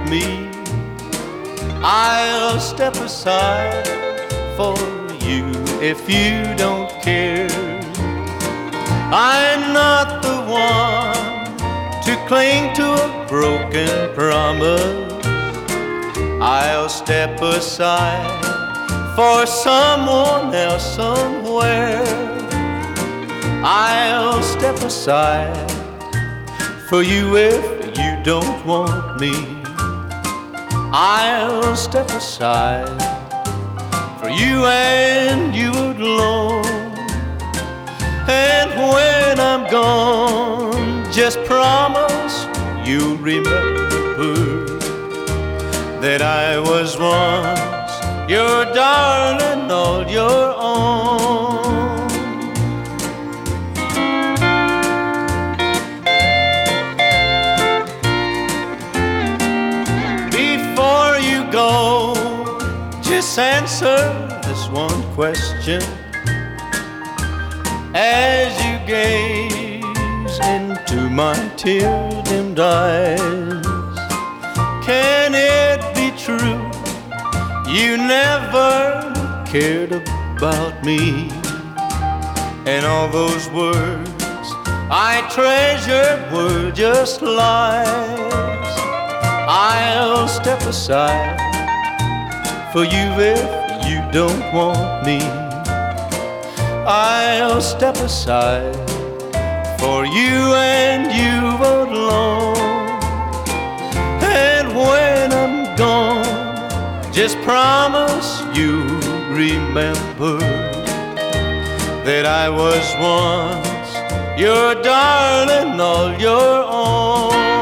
me, I'll step aside for you if you don't care. I'm not the one to cling to a broken promise. I'll step aside for someone else somewhere. I'll step aside for you if you don't want me. I'll step aside for you and you alone. And when I'm gone, just promise you'll remember that I was once your darling, all your own. Before you go, just answer this one question. As you gaze into my tear-dimmed eyes, can it be true you never cared about me? And all those words I treasured were just lies. I'll step aside for you if you don't want me. I'll step aside for you and you alone. And when I'm gone, just promise you remember that I was once your darling, all your own.